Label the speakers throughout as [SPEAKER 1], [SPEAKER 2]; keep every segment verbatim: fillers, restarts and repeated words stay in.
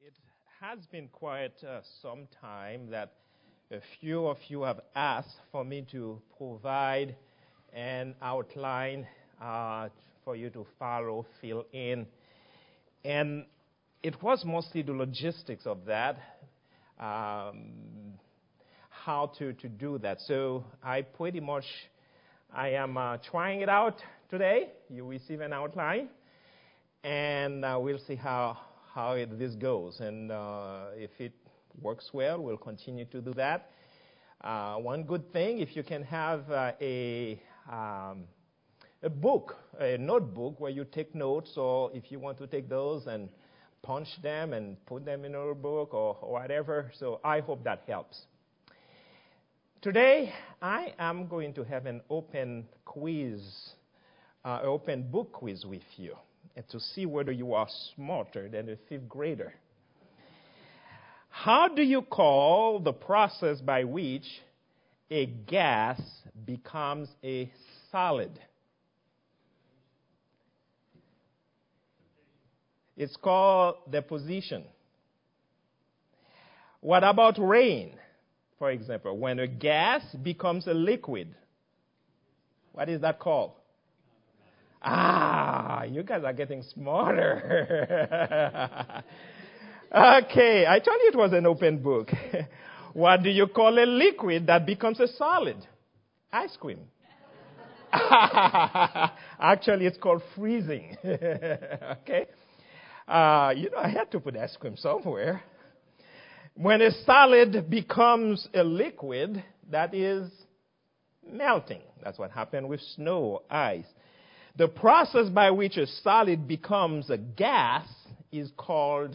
[SPEAKER 1] It has been quite uh, some time that a few of you have asked for me to provide an outline uh, for you to follow, fill in. And it was mostly the logistics of that, um, how to, to do that. So I pretty much, I am uh, trying it out today. You receive an outline, and uh, we'll see how, how it, this goes. And uh, if it works well, we'll continue to do that. Uh, one good thing, if you can have uh, a um, a book, a notebook where you take notes, or if you want to take those and punch them and put them in a book or, or whatever. So I hope that helps. Today, I am going to have an open quiz, uh, open book quiz with you, and to see whether you are smarter than a fifth grader. How do you call the process by which a gas becomes a solid? It's called deposition. What about rain, for example? When a gas becomes a liquid, what is that called? Ah, you guys are getting smarter. Okay, I told you it was an open book. What do you call a liquid that becomes a solid? Ice cream. Actually, it's called freezing. Okay? Uh, you know, I had to put ice cream somewhere. When a solid becomes a liquid, that is melting. That's what happened with snow, ice. The process by which a solid becomes a gas is called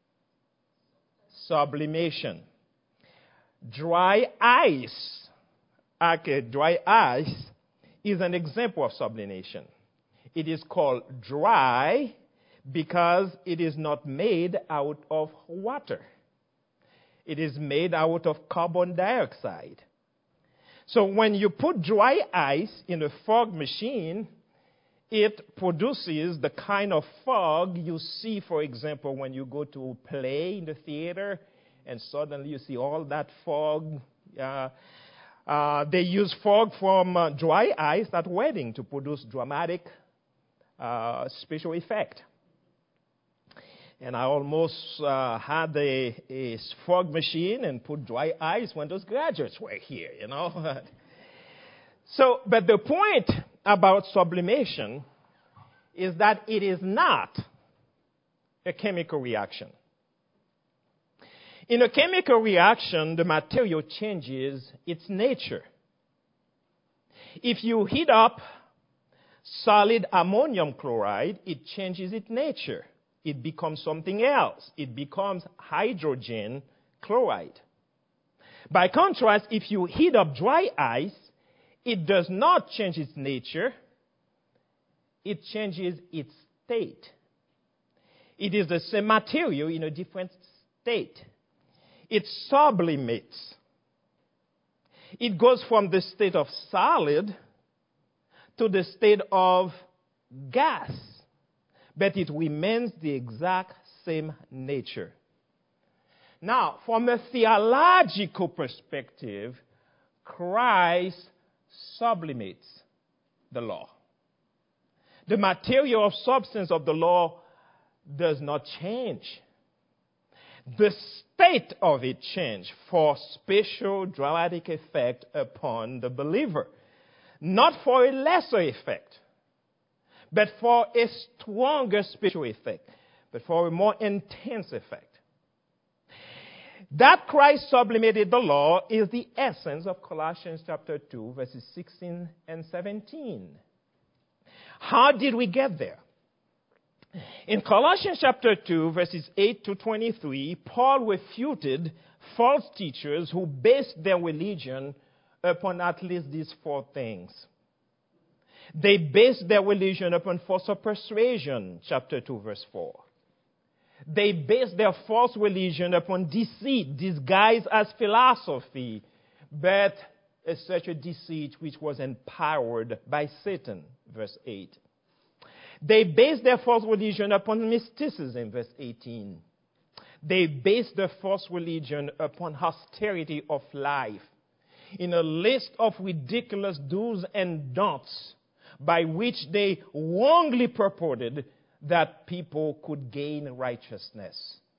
[SPEAKER 1] sublimation. Dry ice, okay, dry ice is an example of sublimation. It is called dry because it is not made out of water. It is made out of carbon dioxide. So when you put dry ice in a fog machine, it produces the kind of fog you see, for example, when you go to a play in the theater and suddenly you see all that fog. Uh, uh, they use fog from uh, dry ice at wedding to produce dramatic uh, special effect. And I almost uh, had a, a fog machine and put dry ice when those graduates were here, you know. So, but the point about sublimation is that it is not a chemical reaction. In a chemical reaction, the material changes its nature. If you heat up solid ammonium chloride, it changes its nature. It becomes something else. It becomes hydrogen chloride. By contrast, if you heat up dry ice, it does not change its nature. It changes its state. It is the same material in a different state. It sublimates. It goes from the state of solid to the state of gas, but it remains the exact same nature. Now, from a theological perspective, Christ sublimates the law. The material substance of the law does not change. The state of it changes for special dramatic effect upon the believer. Not for a lesser effect, but for a stronger spiritual effect, but for a more intense effect. That Christ sublimated the law is the essence of Colossians chapter two, verses sixteen and seventeen. How did we get there? In Colossians chapter two, verses eight to twenty-three, Paul refuted false teachers who based their religion upon at least these four things. They based their religion upon force of persuasion, chapter two, verse four. They based their false religion upon deceit, disguised as philosophy, but such a deceit which was empowered by Satan, verse eight. They based their false religion upon mysticism, verse eighteen. They based the false religion upon austerity of life, in a list of ridiculous do's and don'ts by which they wrongly purported that people could gain righteousness.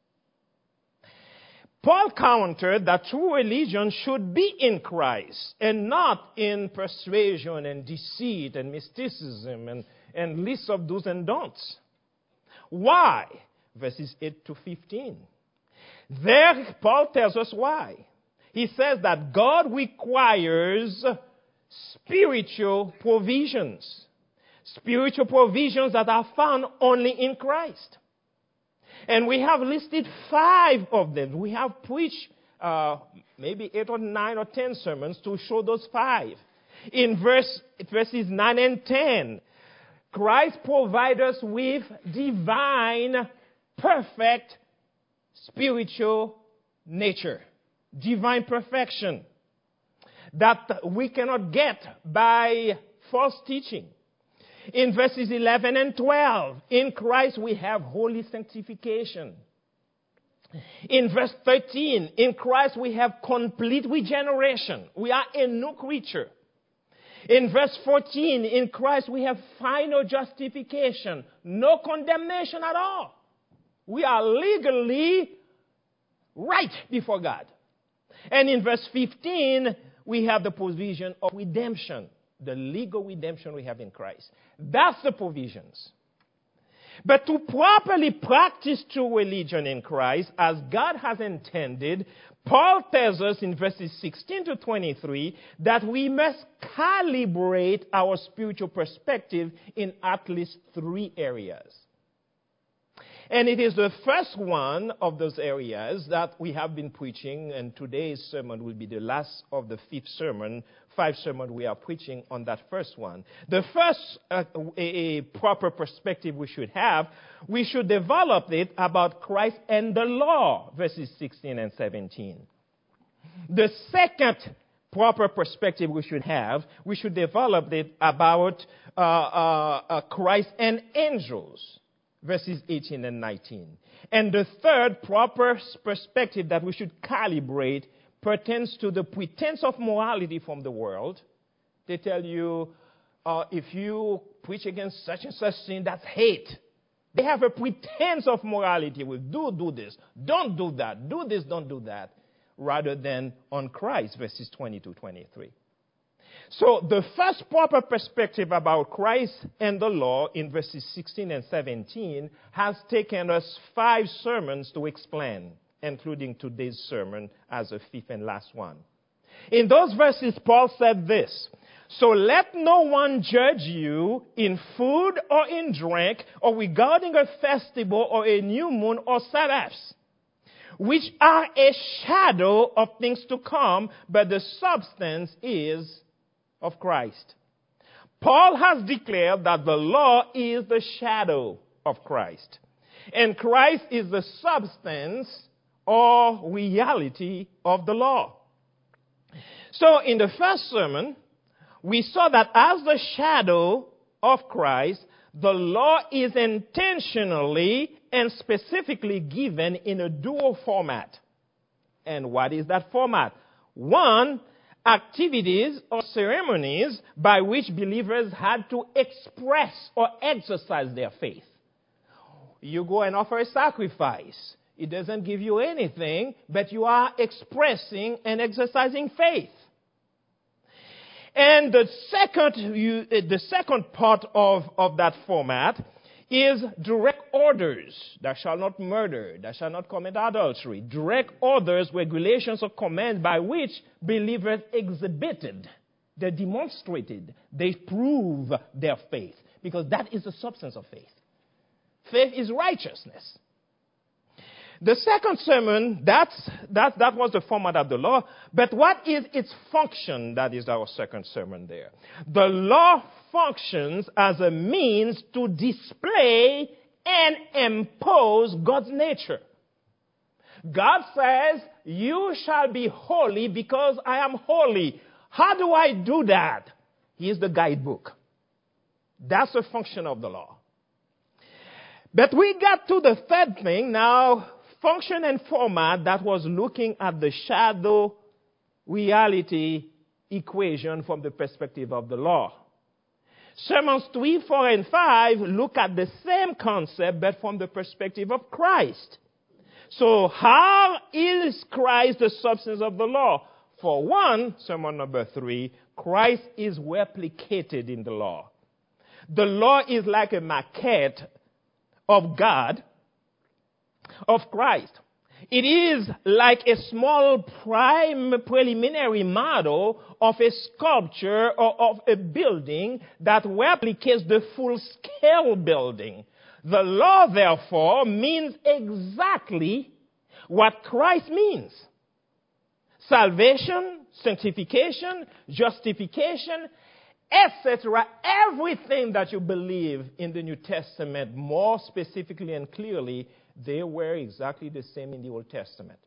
[SPEAKER 1] Paul countered that true religion should be in Christ and not in persuasion and deceit and mysticism and, and lists of do's and don'ts. Why? Verses eight to fifteen. There, Paul tells us why. He says that God requires spiritual provisions. Spiritual provisions that are found only in Christ. And we have listed five of them. We have preached uh, maybe eight or nine or ten sermons to show those five. In verse, verses nine and ten, Christ provides us with divine, perfect, spiritual nature. Divine perfection that we cannot get by false teaching. In verses eleven and twelve, in Christ we have holy sanctification. In verse thirteen, in Christ we have complete regeneration. We are a new creature. In verse fourteen, in Christ we have final justification. No condemnation at all. We are legally right before God. And in verse fifteen, we have the provision of redemption. The legal redemption we have in Christ. That's the provisions. But to properly practice true religion in Christ, as God has intended, Paul tells us in verses sixteen to twenty-three that we must calibrate our spiritual perspective in at least three areas. And it is the first one of those areas that we have been preaching, and today's sermon will be the last of the fifth sermon, five sermons we are preaching on that first one. The first uh, a, a proper perspective we should have, we should develop it about Christ and the law, verses sixteen and seventeen. The second proper perspective we should have, we should develop it about uh, uh, uh, Christ and angels, verses eighteen and nineteen. And the third proper perspective that we should calibrate pertains to the pretense of morality from the world. They tell you, uh, if you preach against such and such sin, that's hate. They have a pretense of morality with do, do this, don't do that, do this, don't do that, rather than on Christ, verses twenty to twenty-three. So the first proper perspective about Christ and the law in verses sixteen and seventeen has taken us five sermons to explain, including today's sermon as a fifth and last one. In those verses, Paul said this: so let no one judge you in food or in drink or regarding a festival or a new moon or Sabbaths, which are a shadow of things to come, but the substance is of Christ. Paul has declared that the law is the shadow of Christ, and Christ is the substance or reality of the law. So in the first sermon, we saw that as the shadow of Christ, the law is intentionally and specifically given in a dual format. And what is that format? One, activities or ceremonies by which believers had to express or exercise their faith. You go and offer a sacrifice. It doesn't give you anything, but you are expressing and exercising faith. And the second, you, the second part of, of that format is direct orders. Thou shalt not murder. Thou shalt not commit adultery. Direct orders, regulations, or commands by which believers exhibited, they demonstrated, they prove their faith. Because that is the substance of faith. Faith is righteousness. The second sermon, that's, that, that was the format of the law. But what is its function? That is our second sermon there. The law functions as a means to display and impose God's nature. God says, you shall be holy because I am holy. How do I do that? Here's the guidebook. That's the function of the law. But we got to the third thing now. function and format that was looking at the shadow reality equation from the perspective of the law. Sermons three, four, and five look at the same concept but from the perspective of Christ. So how is Christ the substance of the law? For one, sermon number three, Christ is replicated in the law. The law is like a maquette of God, of Christ. It is like a small prime preliminary model of a sculpture or of a building that replicates the full-scale building. The law, therefore, means exactly what Christ means. Salvation, sanctification, justification, et cetera. Everything that you believe in the New Testament, more specifically and clearly, they were exactly the same in the Old Testament.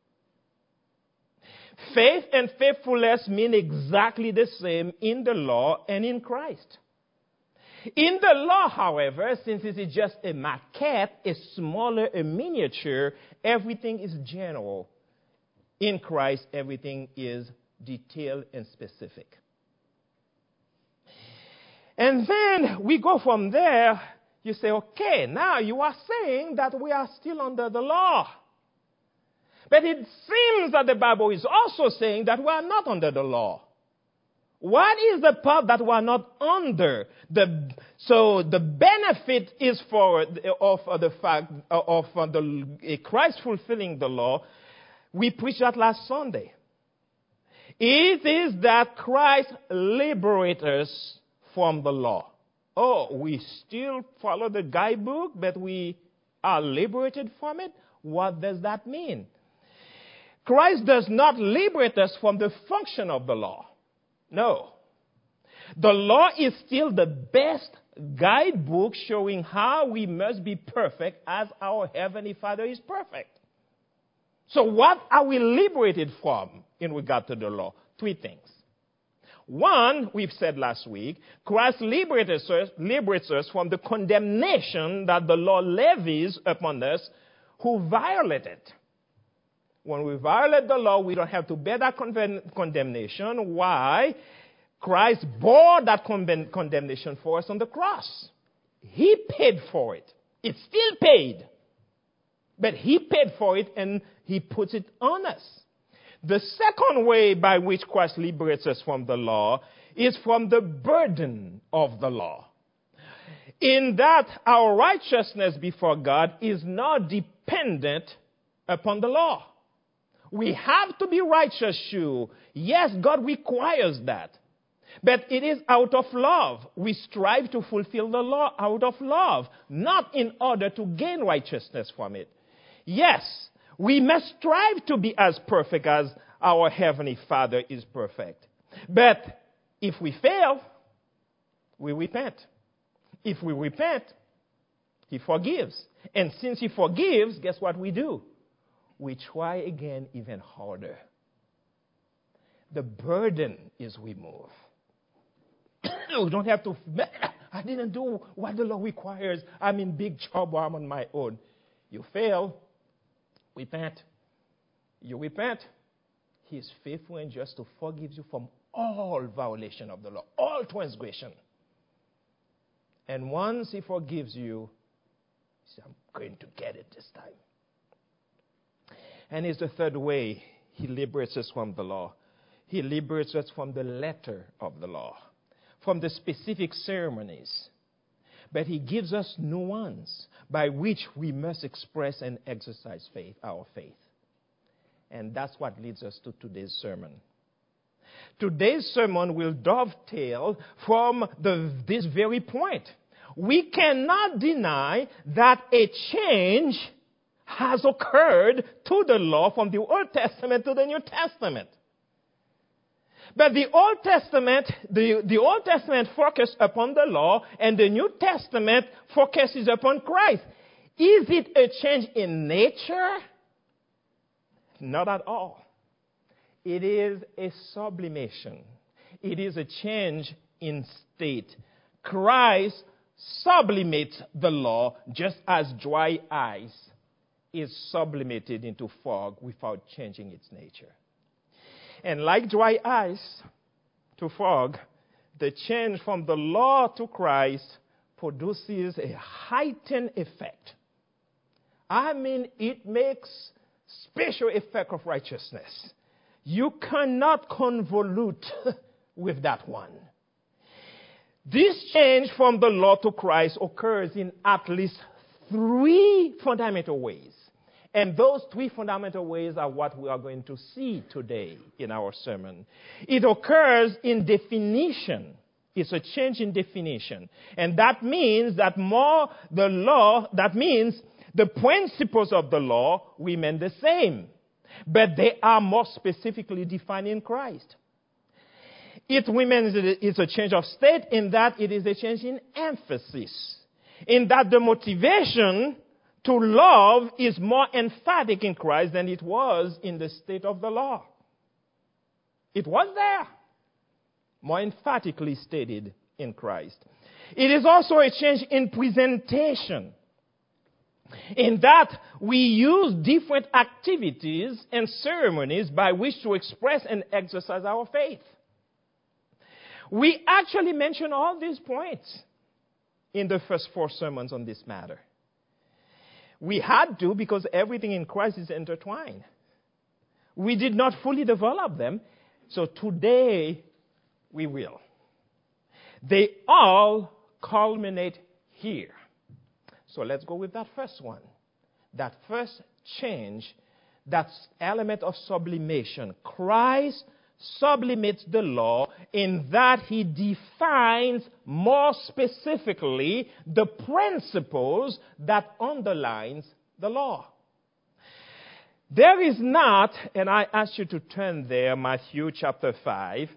[SPEAKER 1] Faith and faithfulness mean exactly the same in the law and in Christ. In the law, however, since it is just a maquette, a smaller, a miniature, everything is general. In Christ, everything is detailed and specific. And then we go from there. You say, okay, now you are saying that we are still under the law. But it seems that the Bible is also saying that we are not under the law. What is the part that we are not under? The, so the benefit is for of the fact of the Christ fulfilling the law. We preached that last Sunday. It is that Christ liberates us from the law. Oh, we still follow the guidebook, but we are liberated from it? What does that mean? Christ does not liberate us from the function of the law. No. The law is still the best guidebook showing how we must be perfect as our Heavenly Father is perfect. So what are we liberated from in regard to the law? Three things. One, we've said last week, Christ liberates us, liberates us from the condemnation that the law levies upon us who violate it. When we violate the law, we don't have to bear that condemnation. Why? Christ bore that condemnation for us on the cross. He paid for it. It's still paid. But he paid for it and he puts it on us. The second way by which Christ liberates us from the law is from the burden of the law. In that our righteousness before God is not dependent upon the law. We have to be righteous, sure. Yes, God requires that. But it is out of love. We strive to fulfill the law out of love, not in order to gain righteousness from it. Yes, we must strive to be as perfect as our Heavenly Father is perfect. But if we fail, we repent. If we repent, He forgives. And since He forgives, guess what we do? We try again even harder. The burden is removed. We don't have to, I didn't do what the law requires. I'm in big trouble. I'm on my own. You fail. Repent. You repent. He is faithful and just to forgive you from all violation of the law, all transgression. And once He forgives you, you say, I'm going to get it this time. And it's the third way He liberates us from the law. He liberates us from the letter of the law, from the specific ceremonies. But He gives us nuance by which we must express and exercise faith, our faith. And that's what leads us to today's sermon. Today's sermon will dovetail from the, this very point. We cannot deny that a change has occurred to the law from the Old Testament to the New Testament. But the Old Testament, the, the Old Testament focused upon the law, and the New Testament focuses upon Christ. Is it a change in nature? Not at all. It is a sublimation. It is a change in state. Christ sublimates the law just as dry ice is sublimated into fog without changing its nature. And like dry ice to fog, the change from the law to Christ produces a heightened effect. I mean, it makes special effect of righteousness. You cannot convolute with that one. This change from the law to Christ occurs in at least three fundamental ways. And those three fundamental ways are what we are going to see today in our sermon. It occurs in definition. It's a change in definition. And that means that more the law, that means the principles of the law remain the same, but they are more specifically defined in Christ. It remains, it's a change of state in that it is a change in emphasis, in that the motivation to love is more emphatic in Christ than it was in the state of the law. It was there, more emphatically stated in Christ. It is also a change in presentation, in that we use different activities and ceremonies by which to express and exercise our faith. We actually mention all these points in the first four sermons on this matter. We had to because everything in Christ is intertwined. We did not fully develop them, so today we will. They all culminate here. So let's go with that first one. That first change, that element of sublimation. Christ sublimates the law in that he defines more specifically the principles that underlines the law. There is not, and I ask you to turn there, Matthew chapter five,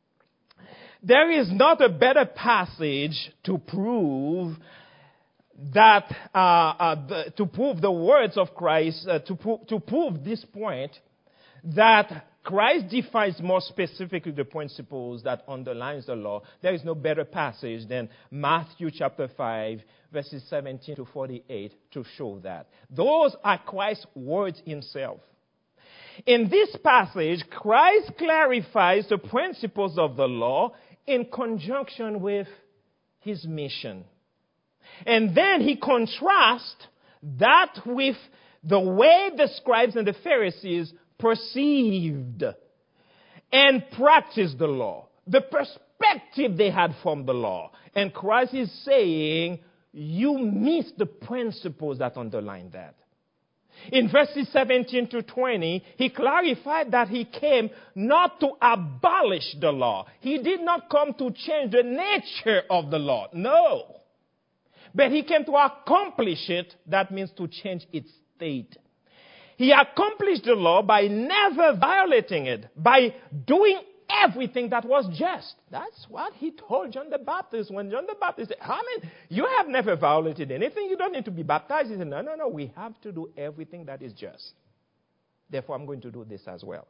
[SPEAKER 1] there is not a better passage to prove that, uh, uh, the, to prove the words of Christ, uh, to, pro- to prove this point, that Christ defines more specifically the principles that underlines the law. There is no better passage than Matthew chapter five, verses seventeen to forty-eight to show that. Those are Christ's words himself. In this passage, Christ clarifies the principles of the law in conjunction with his mission. And then he contrasts that with the way the scribes and the Pharisees perceived and practiced the law, the perspective they had from the law. And Christ is saying, you miss the principles that underline that. In verses seventeen to twenty, he clarified that he came not to abolish the law. He did not come to change the nature of the law. No. But he came to accomplish it. That means to change its state. He accomplished the law by never violating it, by doing everything that was just. That's what he told John the Baptist when John the Baptist said, I mean, you have never violated anything. You don't need to be baptized. He said, no, no, no, we have to do everything that is just. Therefore, I'm going to do this as well.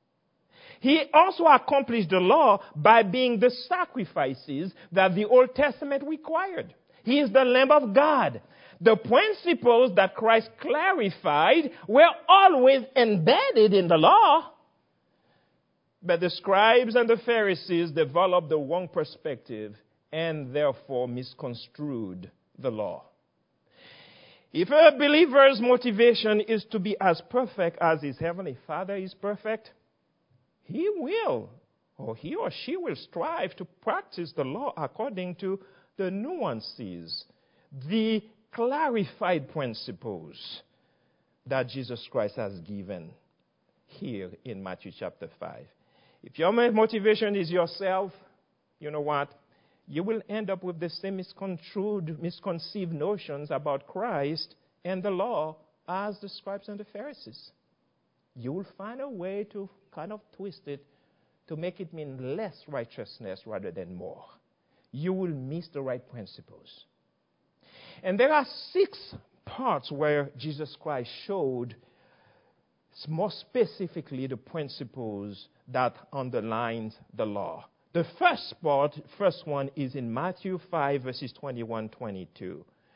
[SPEAKER 1] He also accomplished the law by being the sacrifices that the Old Testament required. He is the Lamb of God. The principles that Christ clarified were always embedded in the law. But the scribes and the Pharisees developed the wrong perspective and therefore misconstrued the law. If a believer's motivation is to be as perfect as his heavenly Father is perfect, he will, or he or she will strive to practice the law according to the nuances, the clarified principles that Jesus Christ has given here in Matthew chapter five. If your motivation is yourself, you know what? You will end up with the same misconstrued, misconceived notions about Christ and the law as the scribes and the Pharisees. You will find a way to kind of twist it to make it mean less righteousness rather than more. You will miss the right principles. And there are six parts where Jesus Christ showed more specifically the principles that underlines the law. The first part, first one is in Matthew five, verses twenty-one to twenty-two.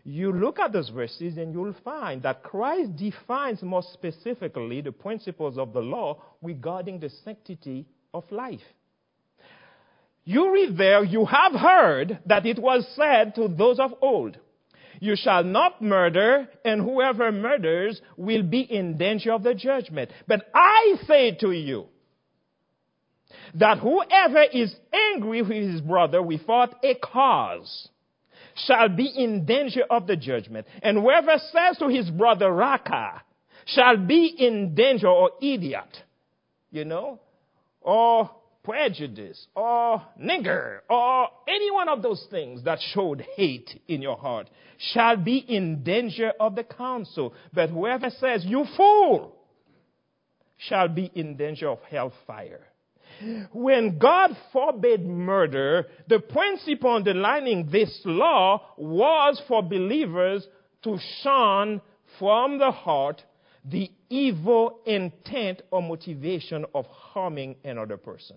[SPEAKER 1] You look at those verses and you'll find that Christ defines more specifically the principles of the law regarding the sanctity of life. You read there, you have heard that it was said to those of old, you shall not murder, and whoever murders will be in danger of the judgment. But I say to you that whoever is angry with his brother without a cause shall be in danger of the judgment. And whoever says to his brother Raka shall be in danger, or idiot, you know, or prejudice, or nigger, or any one of those things that showed hate in your heart, shall be in danger of the council. But whoever says, you fool, shall be in danger of hellfire. When God forbade murder, the principle underlining this law was for believers to shun from the heart the evil intent or motivation of harming another person.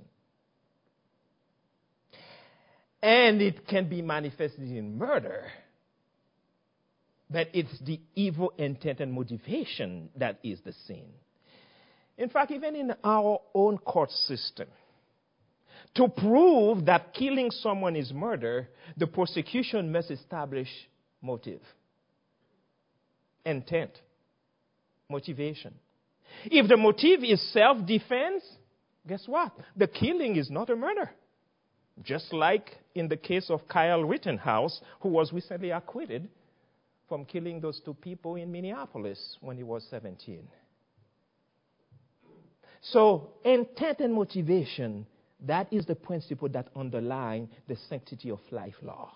[SPEAKER 1] And it can be manifested in murder, but it's the evil intent and motivation that is the sin. In fact, even in our own court system, to prove that killing someone is murder, the prosecution must establish motive, intent, motivation. If the motive is self-defense, guess what? The killing is not a murder. Just like in the case of Kyle Rittenhouse, who was recently acquitted from killing those two people in Minneapolis when he was seventeen. So, intent and motivation, that is the principle that underlies the sanctity of life law.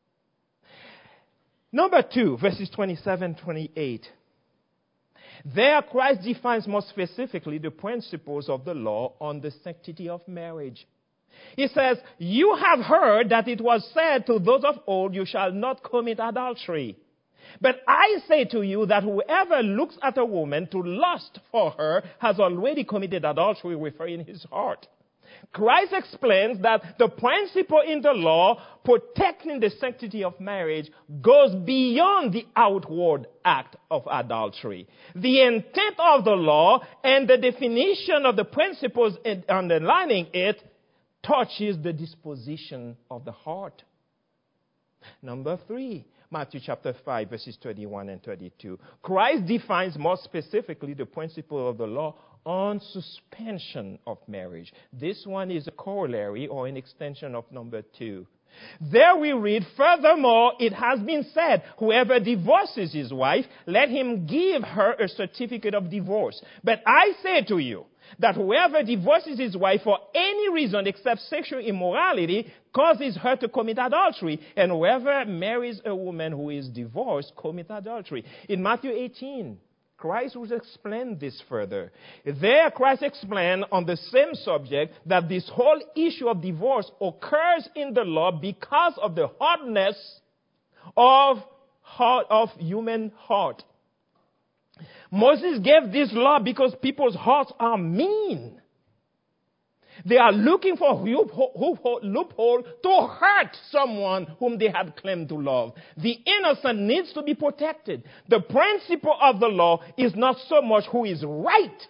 [SPEAKER 1] Number two, verses twenty-seven, twenty-eight. There, Christ defines more specifically the principles of the law on the sanctity of marriage. He says, you have heard that it was said to those of old, you shall not commit adultery. But I say to you that whoever looks at a woman to lust for her has already committed adultery with her in his heart. Christ explains that the principle in the law protecting the sanctity of marriage goes beyond the outward act of adultery. The intent of the law and the definition of the principles underlining it touches the disposition of the heart. Number three, Matthew chapter five, verses twenty-one and thirty-two. Christ defines more specifically the principle of the law on suspension of marriage. This one is a corollary or an extension of number two. There we read, furthermore, it has been said, whoever divorces his wife, let him give her a certificate of divorce. But I say to you, that whoever divorces his wife for any reason except sexual immorality causes her to commit adultery. And whoever marries a woman who is divorced commits adultery. In Matthew eighteen, Christ will explain this further. There, Christ explained on the same subject that this whole issue of divorce occurs in the law because of the hardness of, heart, of human heart. Moses gave this law because people's hearts are mean. They are looking for a loophole, loophole to hurt someone whom they have claimed to love. The innocent needs to be protected. The principle of the law is not so much who is right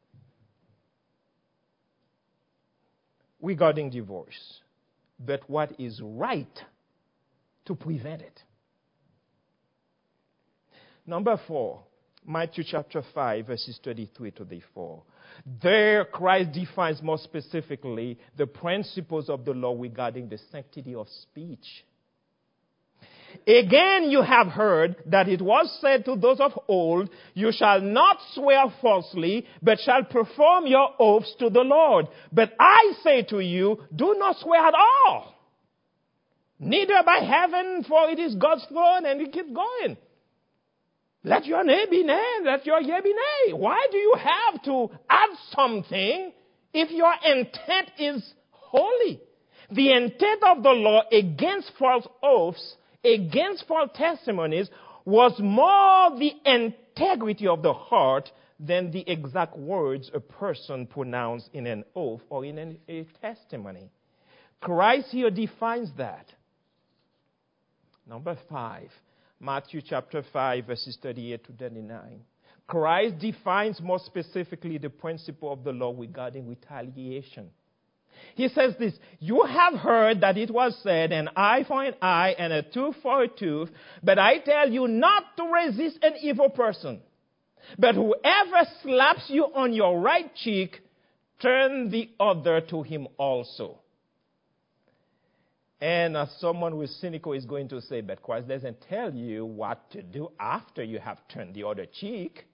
[SPEAKER 1] regarding divorce, but what is right to prevent it. Number four. Matthew chapter five, verses thirty-three to thirty-four. There, Christ defines more specifically the principles of the law regarding the sanctity of speech. Again, you have heard that it was said to those of old, you shall not swear falsely, but shall perform your oaths to the Lord. But I say to you, do not swear at all. Neither by heaven, for it is God's throne, and it keeps going. Let your nay be nay, let your yea be nay. Why do you have to add something if your intent is holy? The intent of the law against false oaths, against false testimonies, was more the integrity of the heart than the exact words a person pronounced in an oath or in an, a testimony. Christ here defines that. Number five. Matthew chapter five, verses thirty-eight to thirty-nine. Christ defines more specifically the principle of the law regarding retaliation. He says this, you have heard that it was said, an eye for an eye and a tooth for a tooth, but I tell you not to resist an evil person. But whoever slaps you on your right cheek, turn the other to him also. And uh, someone who is cynical is going to say, but Christ doesn't tell you what to do after you have turned the other cheek.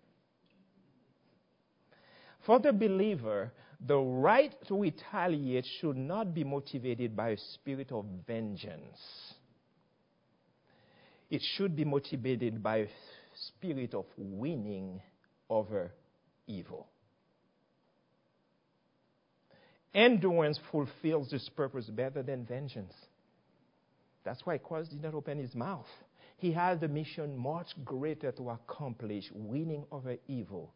[SPEAKER 1] For the believer, the right to retaliate should not be motivated by a spirit of vengeance. It should be motivated by a spirit of winning over evil. Endurance fulfills this purpose better than vengeance. That's why Christ did not open his mouth. He had the mission much greater to accomplish, winning over evil,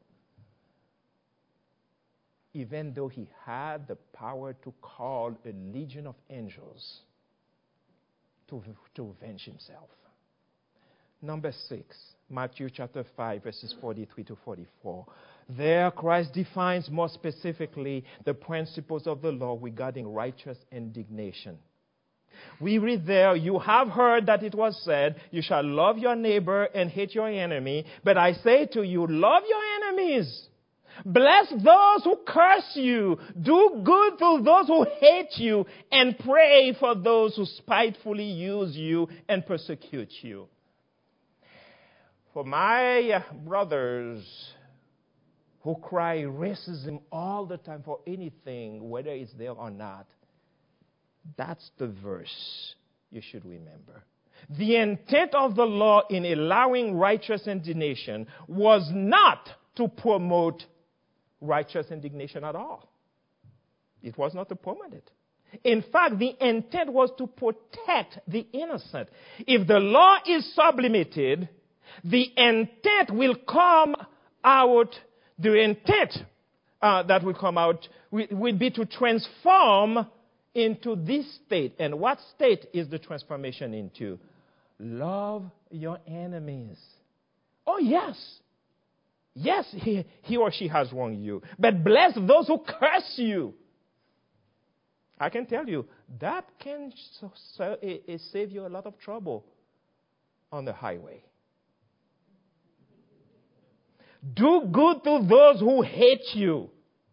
[SPEAKER 1] even though he had the power to call a legion of angels to, to avenge himself. Number six, Matthew chapter five, verses forty-three to forty-four. There, Christ defines more specifically the principles of the law regarding righteous indignation. We read there, you have heard that it was said, you shall love your neighbor and hate your enemy. But I say to you, love your enemies. Bless those who curse you. Do good to those who hate you. And pray for those who spitefully use you and persecute you. For my brothers who cry racism all the time for anything, whether it's there or not, that's the verse you should remember. The intent of the law in allowing righteous indignation was not to promote righteous indignation at all. It was not to promote it. In fact, the intent was to protect the innocent. If the law is sublimated, the intent will come out, the intent uh, that will come out will, will be to transform into this state. And what state is the transformation into? Love your enemies. Oh, yes. Yes, he, he or she has wronged you. But bless those who curse you. I can tell you, that can so, so, it, it save you a lot of trouble on the highway. Do good to those who hate you.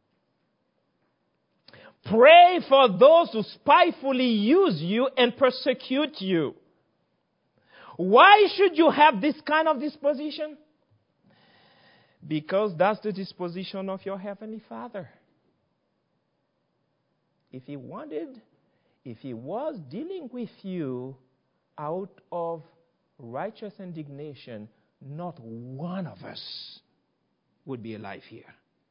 [SPEAKER 1] Pray for those who spitefully use you and persecute you. Why should you have this kind of disposition? Because that's the disposition of your Heavenly Father. If He wanted, if He was dealing with you out of righteous indignation, not one of us would be alive here.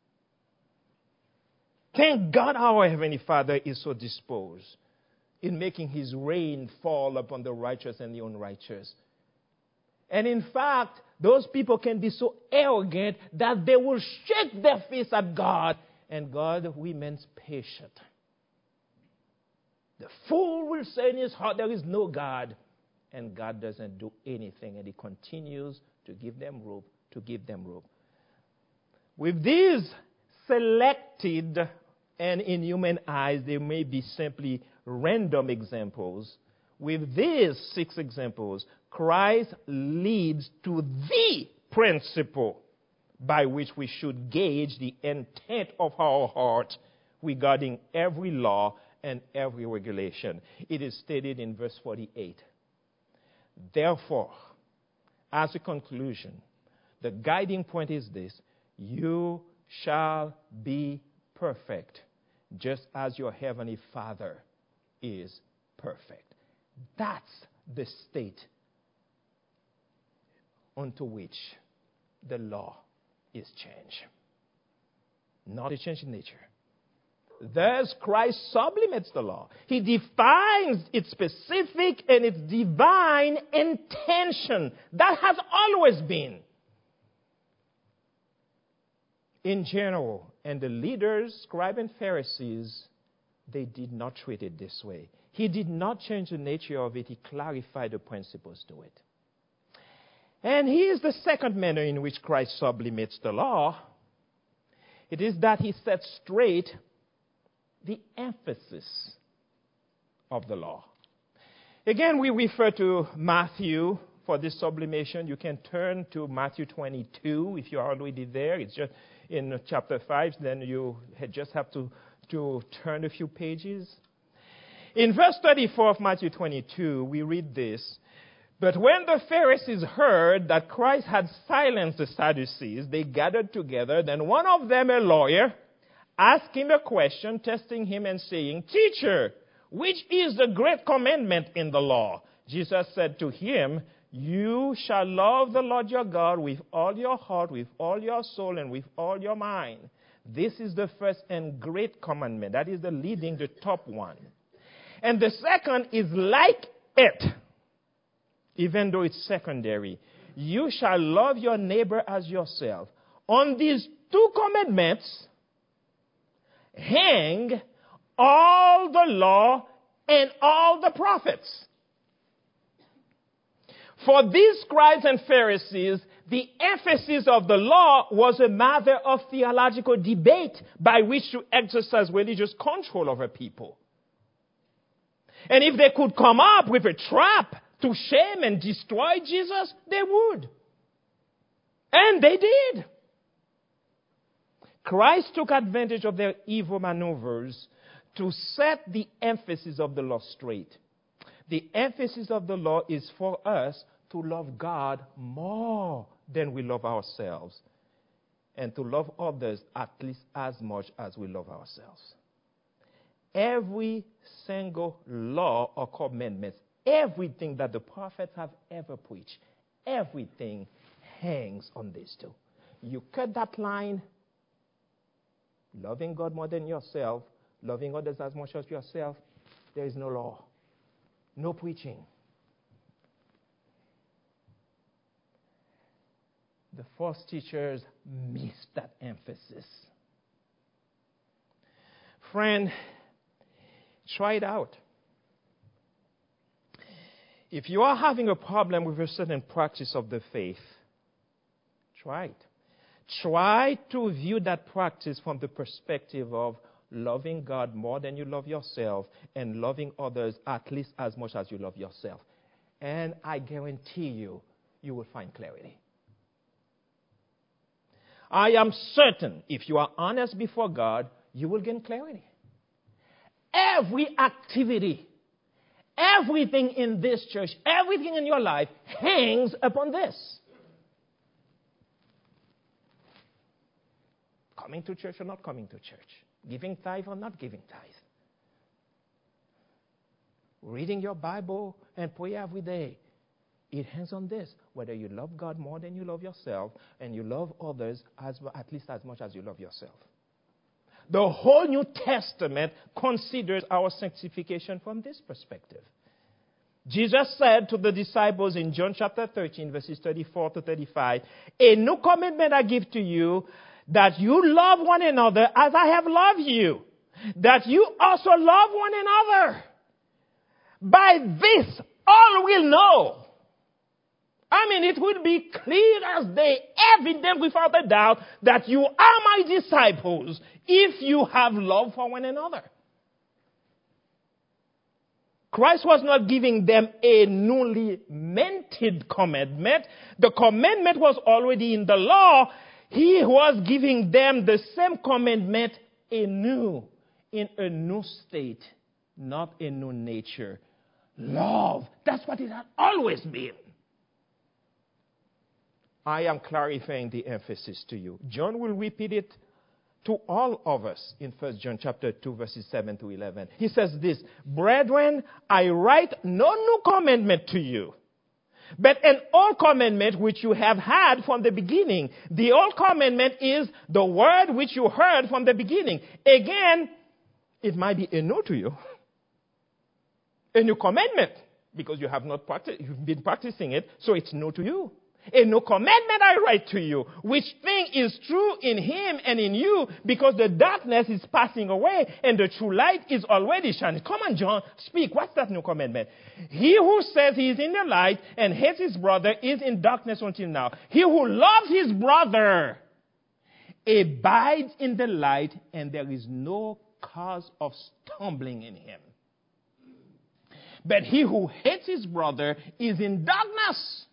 [SPEAKER 1] Thank God our Heavenly Father is so disposed in making His rain fall upon the righteous and the unrighteous. And in fact, those people can be so arrogant that they will shake their face at God, and God remains patient. The fool will say in his heart, there is no God, and God doesn't do anything, and He continues to give them rope, to give them rope. With these selected, and in human eyes, they may be simply random examples. With these six examples, Christ leads to the principle by which we should gauge the intent of our heart regarding every law and every regulation. It is stated in verse forty-eight. Therefore, as a conclusion, the guiding point is this: you shall be perfect, just as your Heavenly Father is perfect. That's the state unto which the law is changed. Not a change in nature. Thus, Christ sublimates the law. He defines its specific and its divine intention. That has always been. In general, and the leaders, scribes and Pharisees, they did not treat it this way. He did not change the nature of it. He clarified the principles to it. And here's the second manner in which Christ sublimates the law. It is that he sets straight the emphasis of the law. Again, we refer to Matthew for this sublimation. You can turn to Matthew twenty-two if you're already there. It's just in chapter five. Then you just have to, to turn a few pages. In verse thirty-four of Matthew twenty-two, we read this. But when the Pharisees heard that Christ had silenced the Sadducees, they gathered together. Then one of them, a lawyer, asked him a question, testing him and saying, Teacher, which is the great commandment in the law? Jesus said to him, You shall love the Lord your God with all your heart, with all your soul, and with all your mind. This is the first and great commandment. That is the leading, the top one. And the second is like it, even though it's secondary. You shall love your neighbor as yourself. On these two commandments hang all the law and all the prophets. For these scribes and Pharisees, the emphasis of the law was a matter of theological debate by which to exercise religious control over people. And if they could come up with a trap to shame and destroy Jesus, they would. And they did. Christ took advantage of their evil maneuvers to set the emphasis of the law straight. The emphasis of the law is for us to love God more than we love ourselves, and to love others at least as much as we love ourselves. Every single law or commandment, everything that the prophets have ever preached, everything hangs on these two. You cut that line, loving God more than yourself, loving others as much as yourself, there is no law, no preaching. The false teachers missed that emphasis. Friend, try it out. If you are having a problem with a certain practice of the faith, try it. Try to view that practice from the perspective of loving God more than you love yourself and loving others at least as much as you love yourself. And I guarantee you, you will find clarity. I am certain if you are honest before God, you will gain clarity. Every activity, everything in this church, everything in your life hangs upon this. Coming to church or not coming to church. Giving tithe or not giving tithe. Reading your Bible and pray every day. It hangs on this. Whether you love God more than you love yourself and you love others as at least as much as you love yourself. The whole New Testament considers our sanctification from this perspective. Jesus said to the disciples in John chapter thirteen, verses thirty-four to thirty-five, A new commandment I give to you, that you love one another as I have loved you, that you also love one another. By this, all will know. I mean, it will be clear as day, evident without a doubt, that you are my disciples if you have love for one another. Christ was not giving them a newly minted commandment. The commandment was already in the law. He was giving them the same commandment anew, in a new state, not a new nature. Love. That's what it had always been. I am clarifying the emphasis to you. John will repeat it to all of us in First John chapter two, verses seven to eleven. He says this, Brethren, I write no new commandment to you, but an old commandment which you have had from the beginning. The old commandment is the word which you heard from the beginning. Again, it might be a new to you. A new commandment, because you have not practiced, you've been practicing it, so it's new to you. A new commandment I write to you, which thing is true in him and in you, because the darkness is passing away and the true light is already shining. Come on, John, speak. What's that new commandment? He who says he is in the light and hates his brother is in darkness until now. He who loves his brother abides in the light, and there is no cause of stumbling in him. But he who hates his brother is in darkness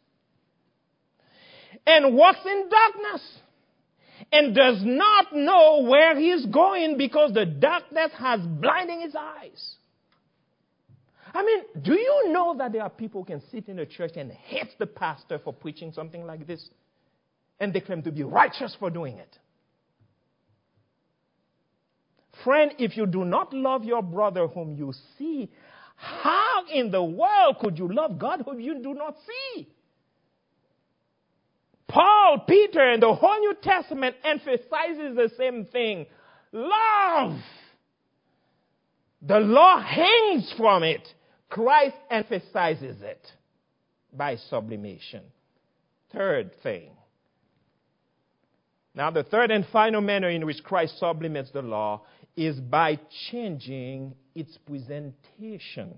[SPEAKER 1] and walks in darkness and does not know where he is going, because the darkness has blinding his eyes. I mean, do you know that there are people who can sit in a church and hate the pastor for preaching something like this, and they claim to be righteous for doing it? Friend, if you do not love your brother whom you see, how in the world could you love God whom you do not see? Paul, Peter, and the whole New Testament emphasizes the same thing. Love. The law hangs from it. Christ emphasizes it by sublimation. Third thing. Now, the third and final manner in which Christ sublimates the law is by changing its presentation.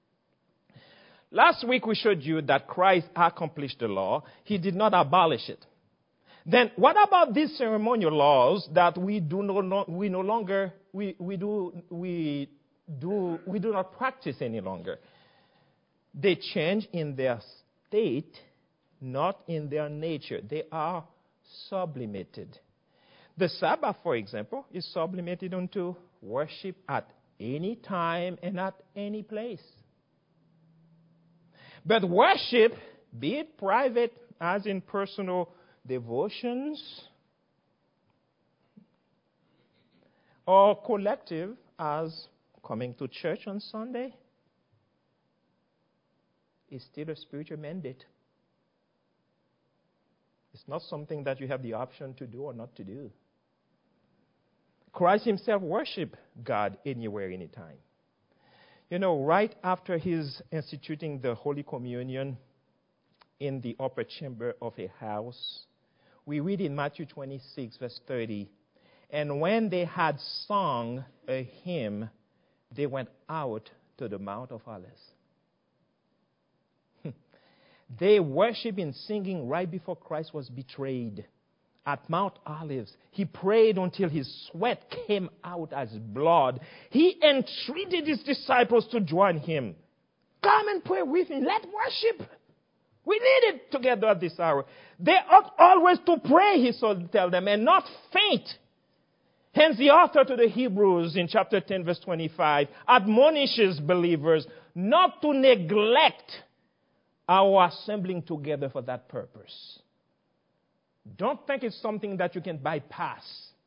[SPEAKER 1] Last week we showed you that Christ accomplished the law. He did not abolish it. Then what about these ceremonial laws that we do no, we no longer we, we do we do we do not practice any longer? They change in their state, not in their nature. They are sublimated. The Sabbath, for example, is sublimated unto worship at any time and at any place. But worship, be it private as in personal devotions, or collective as coming to church on Sunday, is still a spiritual mandate. It's not something that you have the option to do or not to do. Christ himself worshiped God anywhere, anytime. You know, right after his instituting the Holy Communion in the upper chamber of a house, we read in Matthew twenty-six, verse thirty, and when they had sung a hymn, they went out to the Mount of Olives. They worshiped in singing right before Christ was betrayed. At Mount Olives, he prayed until his sweat came out as blood. He entreated his disciples to join him. Come and pray with me. Let's worship. We need it together at this hour. They ought always to pray, he should tell them, and not faint. Hence the author to the Hebrews in chapter ten, verse twenty-five, admonishes believers not to neglect our assembling together for that purpose. Don't think it's something that you can bypass.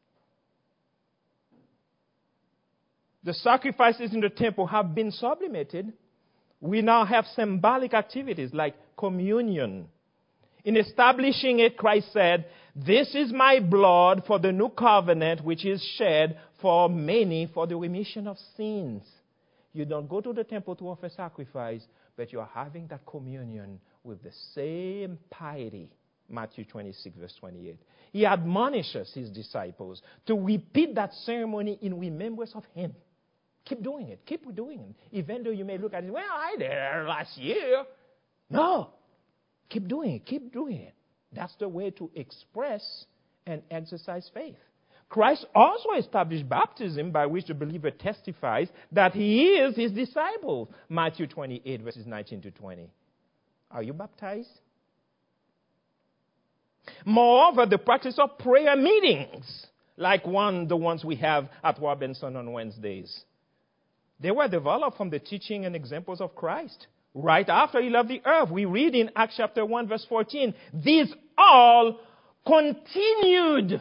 [SPEAKER 1] The sacrifices in the temple have been sublimated. We now have symbolic activities like communion. In establishing it, Christ said, "This is my blood for the new covenant, which is shed for many for the remission of sins." You don't go to the temple to offer sacrifice, but you are having that communion with the same piety. Matthew twenty-six, verse twenty-eight. He admonishes his disciples to repeat that ceremony in remembrance of him. Keep doing it. Keep doing it. Even though you may look at it, well, I did it last year. No. Keep doing it. Keep doing it. That's the way to express and exercise faith. Christ also established baptism by which the believer testifies that he is his disciple. Matthew twenty-eight, verses nineteen to twenty. Are you baptized? Moreover, the practice of prayer meetings, like one the ones we have at Robinson on Wednesdays, they were developed from the teaching and examples of Christ. Right after he left the earth, we read in Acts chapter one, verse fourteen, these all continued.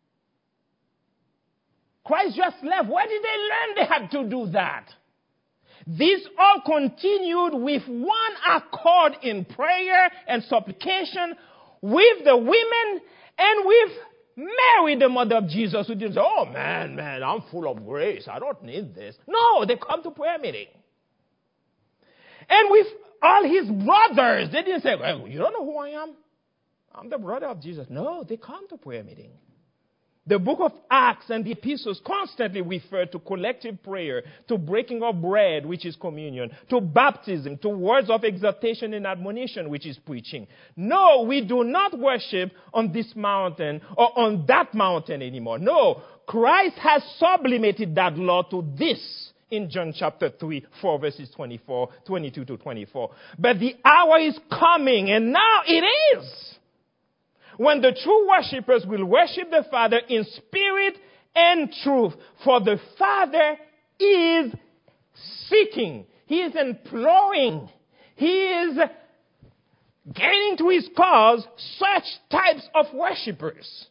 [SPEAKER 1] Christ just left. Where did they learn they had to do that? These all continued with one accord in prayer and supplication with the women and with Mary, the mother of Jesus, who didn't say, "Oh, man, man, I'm full of grace. I don't need this." No, they come to prayer meeting. And with all his brothers, they didn't say, "Well, you don't know who I am. I'm the brother of Jesus. No, they come to prayer meeting. The book of Acts and the epistles constantly refer to collective prayer, to breaking of bread, which is communion, to baptism, to words of exhortation and admonition, which is preaching. No, we do not worship on this mountain or on that mountain anymore. No, Christ has sublimated that law to this in John chapter three, four verses twenty-four, twenty-two to twenty-four. But the hour is coming, and now it is, when the true worshippers will worship the Father in spirit and truth. For the Father is seeking. He is imploring. He is getting to his cause such types of worshippers.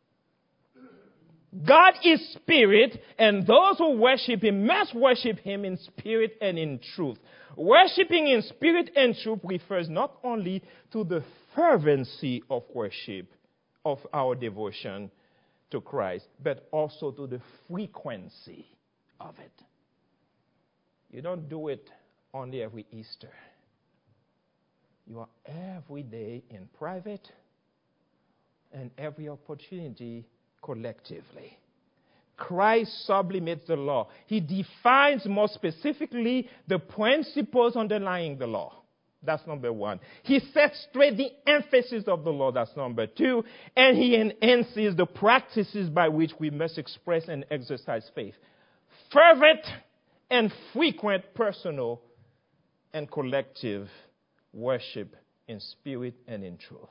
[SPEAKER 1] God is spirit, and those who worship him must worship him in spirit and in truth. Worshipping in spirit and truth refers not only to the fervency of worship, of our devotion to Christ, but also to the frequency of it. You don't do it only every Easter. You are every day in private and every opportunity collectively. Christ sublimates the law. He defines more specifically the principles underlying the law. That's number one. He sets straight the emphasis of the law. That's number two. And he enhances the practices by which we must express and exercise faith. Fervent and frequent personal and collective worship in spirit and in truth.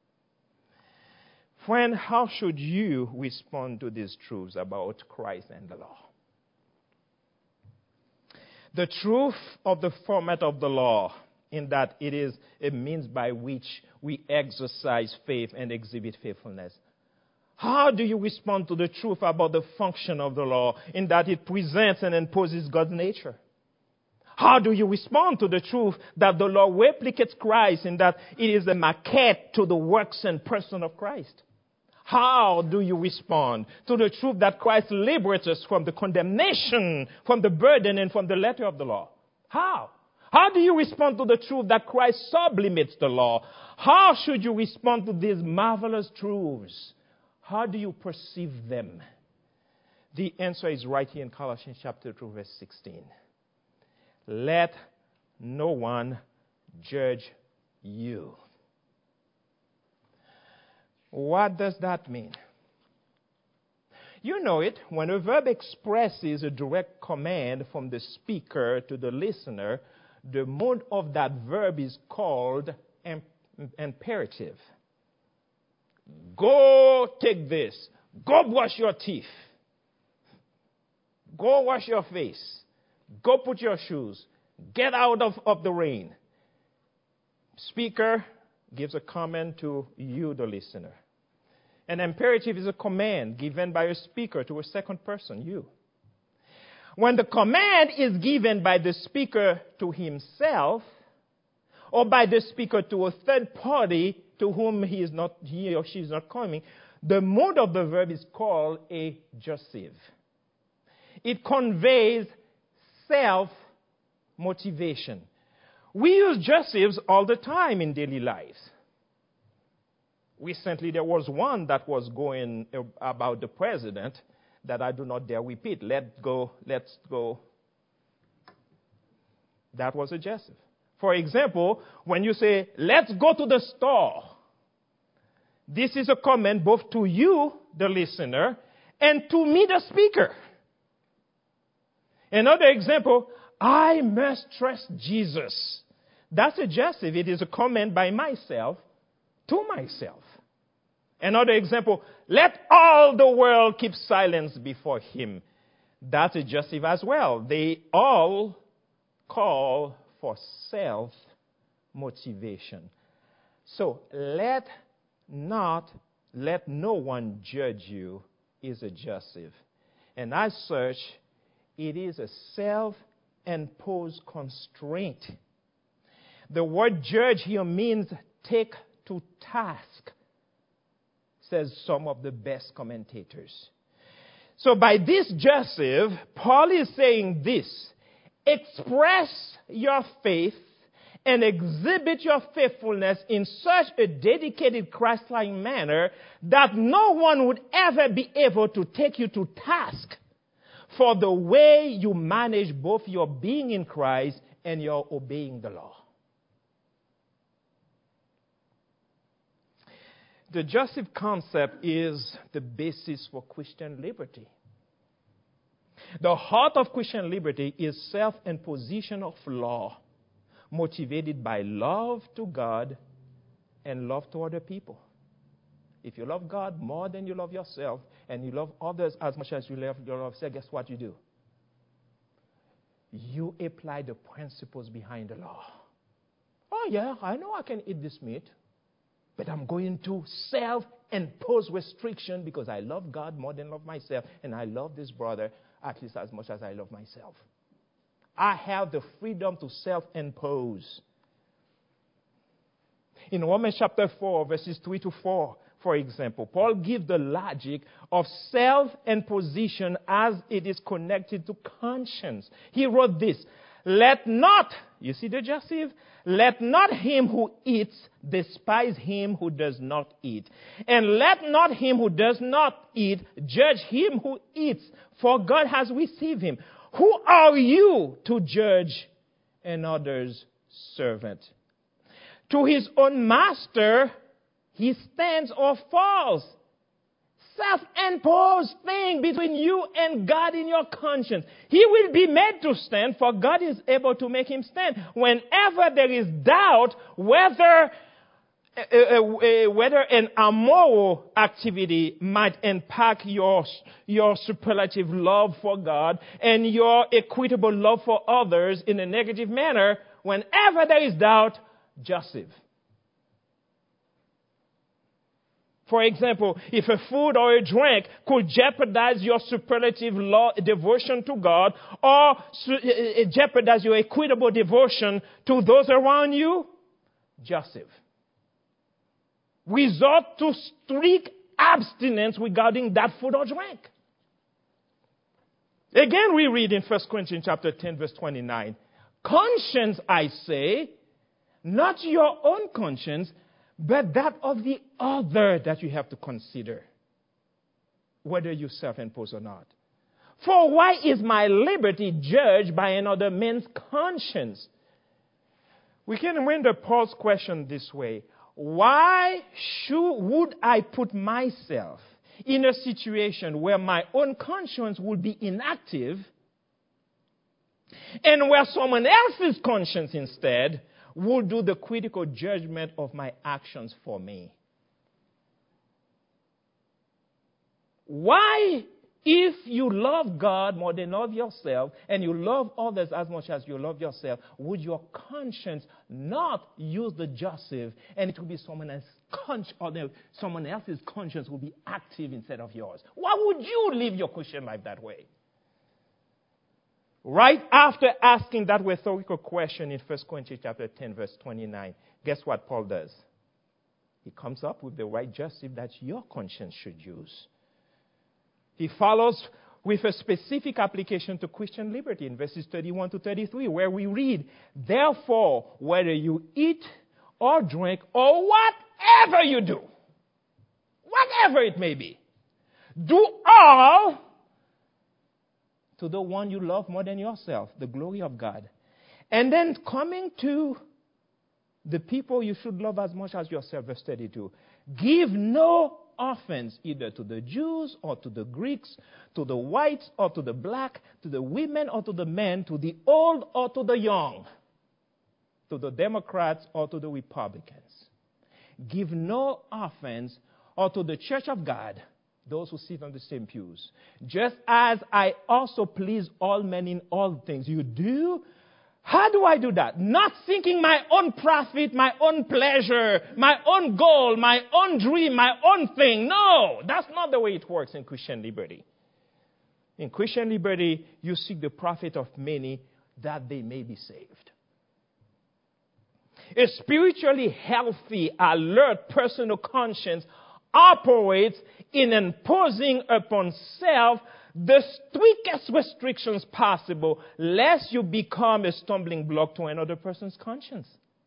[SPEAKER 1] Friend, how should you respond to these truths about Christ and the law? The truth of the format of the law, in that it is a means by which we exercise faith and exhibit faithfulness. How do you respond to the truth about the function of the law, in that it presents and imposes God's nature? How do you respond to the truth that the law replicates Christ, in that it is a maquette to the works and person of Christ? How do you respond to the truth that Christ liberates us from the condemnation, from the burden, and from the letter of the law? How? How do you respond to the truth that Christ sublimates the law? How should you respond to these marvelous truths? How do you perceive them? The answer is right here in Colossians chapter two, verse sixteen. Let no one judge you. What does that mean? You know it. When a verb expresses a direct command from the speaker to the listener, the mode of that verb is called imp- imperative. Go take this. Go brush your teeth. Go wash your face. Go put your shoes. Get out of, of the rain. Speaker gives a command to you, the listener. An imperative is a command given by a speaker to a second person, you. When the command is given by the speaker to himself, or by the speaker to a third party to whom he is not, he or she is not coming, the mode of the verb is called a jussive. It conveys self-motivation. We use jussives all the time in daily lives. Recently, there was one that was going about the president that I do not dare repeat. Let go, let's go. That was a jussive. For example, when you say, let's go to the store, this is a comment both to you, the listener, and to me, the speaker. Another example, I must trust Jesus. That's a jussive. It is a comment by myself to myself. Another example, let all the world keep silence before him. That's a jussive as well. They all call for self-motivation. So let not, let no one judge you is a jussive. And as such, it is a self-imposed constraint. The word judge here means take to task, says some of the best commentators. So by this jussive, Paul is saying this: express your faith and exhibit your faithfulness in such a dedicated Christ-like manner that no one would ever be able to take you to task for the way you manage both your being in Christ and your obeying the law. The Joseph concept is the basis for Christian liberty. The heart of Christian liberty is self-imposition of law, motivated by love to God and love to other people. If you love God more than you love yourself, and you love others as much as you love yourself, guess what you do? You apply the principles behind the law. Oh yeah, I know I can eat this meat, but I'm going to self-impose restriction because I love God more than love myself, and I love this brother at least as much as I love myself. I have the freedom to self-impose. In Romans chapter four, verses three to four, for example, Paul gives the logic of self-imposition as it is connected to conscience. He wrote this: let not, you see the Joseph? Let not him who eats despise him who does not eat. And let not him who does not eat judge him who eats, for God has received him. Who are you to judge another's servant? To his own master he stands or falls. Self-imposed thing between you and God in your conscience. He will be made to stand, for God is able to make him stand. Whenever there is doubt whether uh, uh, whether an immoral activity might impact your your superlative love for God and your equitable love for others in a negative manner, whenever there is doubt, Joseph. For example, if a food or a drink could jeopardize your superlative law, devotion to God, or su- jeopardize your equitable devotion to those around you, Joseph. Resort to strict abstinence regarding that food or drink. Again, we read in First Corinthians chapter ten, verse twenty-nine, conscience, I say, not your own conscience, but that of the other that you have to consider, whether you self-impose or not. For why is my liberty judged by another man's conscience? We can render Paul's question this way: why should, would I put myself in a situation where my own conscience would be inactive and where someone else's conscience instead will do the critical judgment of my actions for me? Why, if you love God more than love yourself and you love others as much as you love yourself, would your conscience not use the Joseph and it will be someone else's conscience, or someone else's conscience will be active instead of yours? Why would you live your Christian life that way? Right after asking that rhetorical question in First Corinthians chapter ten, verse twenty-nine, guess what Paul does? He comes up with the right Joseph that your conscience should use. He follows with a specific application to Christian liberty in verses thirty-one to thirty-three, where we read, therefore, whether you eat or drink or whatever you do, whatever it may be, do all to the one you love more than yourself, the glory of God. And then coming to the people you should love as much as yourself, verse thirty-two. Give no offense either to the Jews or to the Greeks, to the whites or to the black, to the women or to the men, to the old or to the young, to the Democrats or to the Republicans. Give no offense or to the church of God, those who sit on the same pews. Just as I also please all men in all things. You do? How do I do that? Not thinking my own profit, my own pleasure, my own goal, my own dream, my own thing. No, that's not the way it works in Christian liberty. In Christian liberty, you seek the profit of many that they may be saved. A spiritually healthy, alert personal conscience operates in imposing upon self the strictest restrictions possible, lest you become a stumbling block to another person's conscience.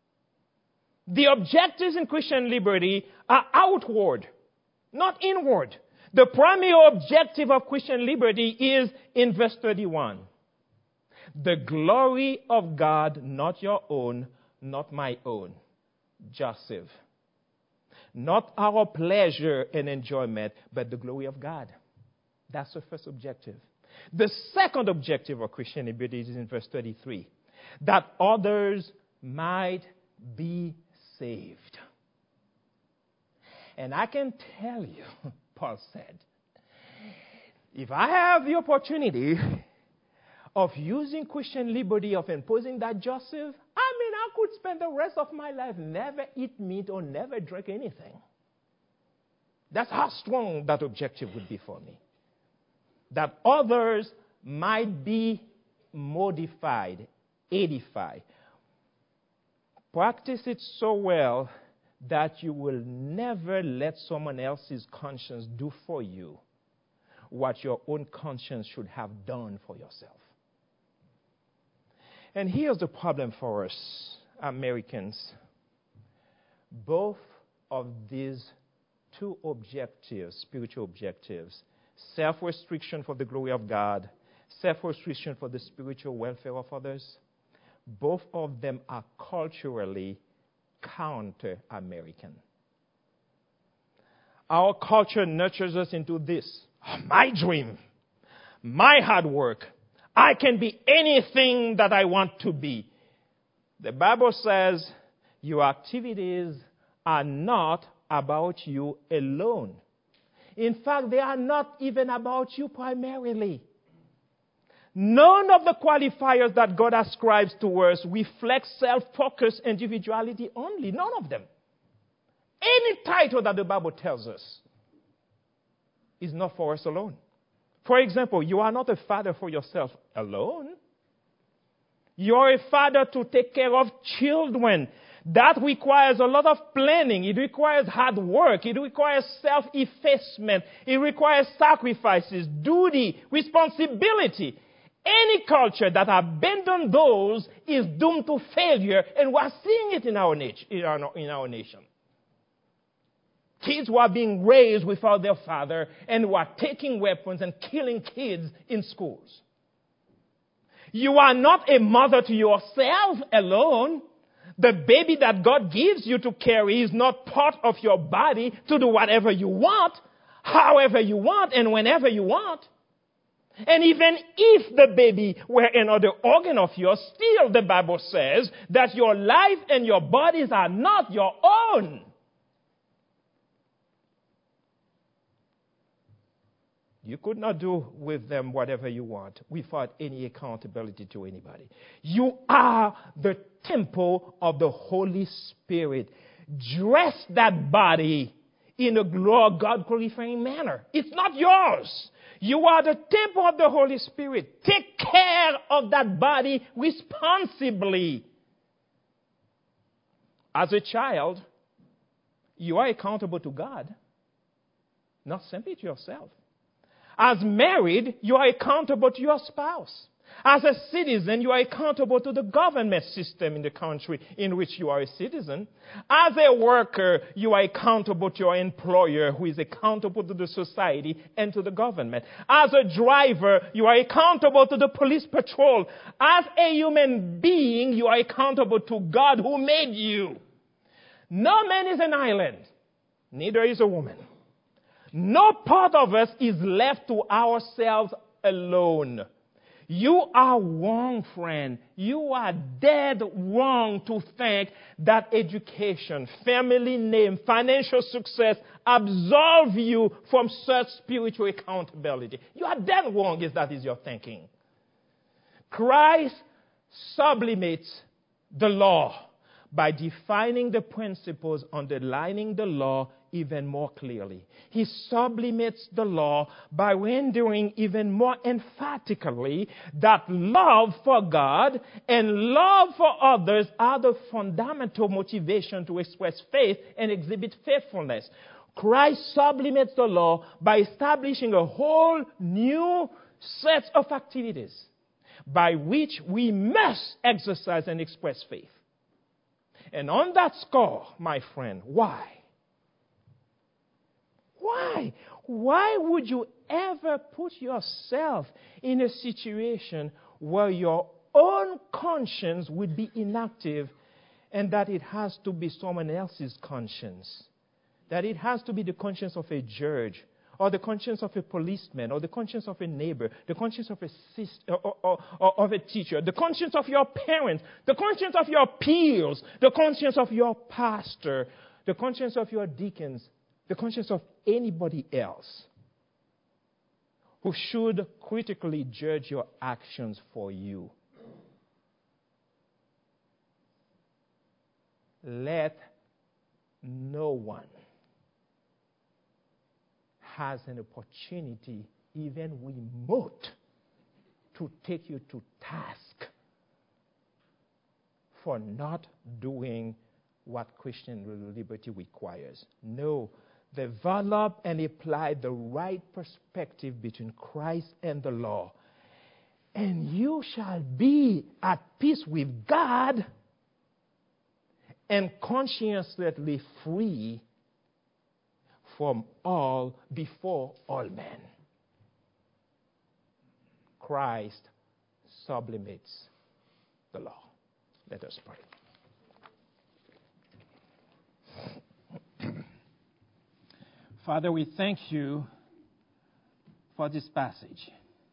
[SPEAKER 1] The objectives in Christian liberty are outward, not inward. The primary objective of Christian liberty is in verse thirty-one. The glory of God, not your own, not my own. Joseph. Not our pleasure and enjoyment, but the glory of God. That's the first objective. The second objective of Christian liberty is in verse thirty-three. That others might be saved. And I can tell you, Paul said, if I have the opportunity of using Christian liberty, of imposing that Joseph, I mean, I could spend the rest of my life never eat meat or never drink anything. That's how strong that objective would be for me. That others might be modified, edified. Practice it so well that you will never let someone else's conscience do for you what your own conscience should have done for yourself. And here's the problem for us, Americans. Both of these two objectives, spiritual objectives, self-restriction for the glory of God, self-restriction for the spiritual welfare of others, both of them are culturally counter-American. Our culture nurtures us into this. Oh, my dream, my hard work. I can be anything that I want to be. The Bible says your activities are not about you alone. In fact, they are not even about you primarily. None of the qualifiers that God ascribes to us reflect self-focused individuality only. None of them. Any title that the Bible tells us is not for us alone. For example, you are not a father for yourself alone. You are a father to take care of children. That requires a lot of planning. It requires hard work. It requires self-effacement. It requires sacrifices, duty, responsibility. Any culture that abandons those is doomed to failure, and we're seeing it in our, nat- in our, in our nation. Kids who are being raised without their father and who are taking weapons and killing kids in schools. You are not a mother to yourself alone. The baby that God gives you to carry is not part of your body to do whatever you want, however you want, and whenever you want. And even if the baby were another organ of yours, still the Bible says that your life and your bodies are not your own. You could not do with them whatever you want without any accountability to anybody. You are the temple of the Holy Spirit. Dress that body in a God-glorifying manner. It's not yours. You are the temple of the Holy Spirit. Take care of that body responsibly. As a child, you are accountable to God, not simply to yourself. As married, you are accountable to your spouse. As a citizen, you are accountable to the government system in the country in which you are a citizen. As a worker, you are accountable to your employer, who is accountable to the society and to the government. As a driver, you are accountable to the police patrol. As a human being, you are accountable to God who made you. No man is an island. Neither is a woman. No part of us is left to ourselves alone. You are wrong, friend. You are dead wrong to think that education, family name, financial success absolve you from such spiritual accountability. You are dead wrong if that is your thinking. Christ sublimates the law by defining the principles underlining the law even more clearly. He sublimates the law by rendering even more emphatically that love for God and love for others are the fundamental motivation to express faith and exhibit faithfulness. Christ sublimates the law by establishing a whole new set of activities by which we must exercise and express faith. And on that score, my friend, why? Why? Why would you ever put yourself in a situation where your own conscience would be inactive and that it has to be someone else's conscience? That it has to be the conscience of a judge, or the conscience of a policeman, or the conscience of a neighbor, the conscience of a sister, or, or, or of a teacher, the conscience of your parents, the conscience of your peers, the conscience of your pastor, the conscience of your deacons, the conscience of anybody else who should critically judge your actions for you. Let no one has an opportunity, even remote, to take you to task for not doing what Christian liberty requires. No, develop and apply the right perspective between Christ and the law, and you shall be at peace with God and conscientiously free from all before all men. Christ sublimates the law. Let us pray. Father, we thank you for this passage.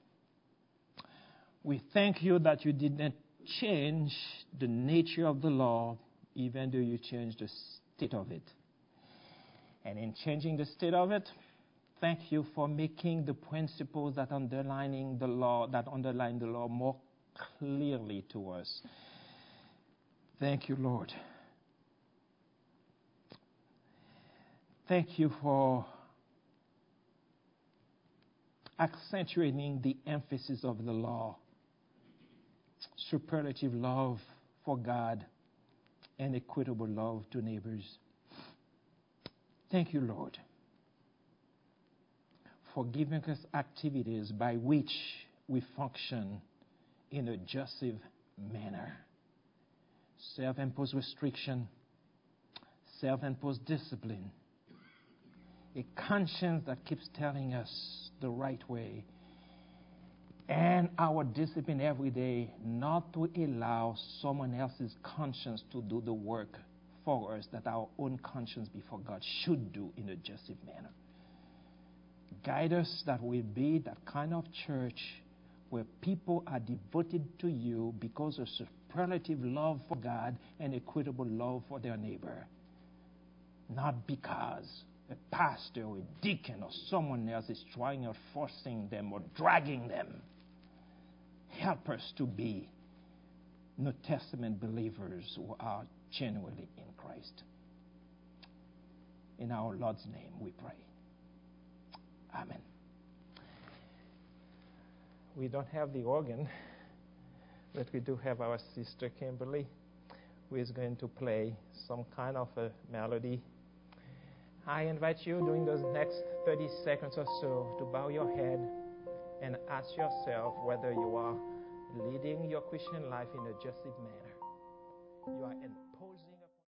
[SPEAKER 1] We thank you that you did not change the nature of the law, even though you changed the state of it. And in changing the state of it, thank you for making the principles that underlining the law, that underline the law more clearly to us. Thank you, Lord. Thank you for accentuating the emphasis of the law, superlative love for God, and equitable love to neighbors. Thank you, Lord, for giving us activities by which we function in a justice manner. Self-imposed restriction, self-imposed discipline, a conscience that keeps telling us the right way, and our discipline every day not to allow someone else's conscience to do the work for us that our own conscience before God should do in a justice manner. Guide us that we be that kind of church where people are devoted to you because of superlative love for God and equitable love for their neighbor, not because a pastor or a deacon or someone else is trying or forcing them or dragging them. Help us to be New Testament believers who are genuinely in Christ. In our Lord's name we pray. Amen. We don't have the organ, but we do have our sister Kimberly, who is going to play some kind of a melody. I invite you during those next thirty seconds or so to bow your head and ask yourself whether you are leading your Christian life in a justice manner. You are imposing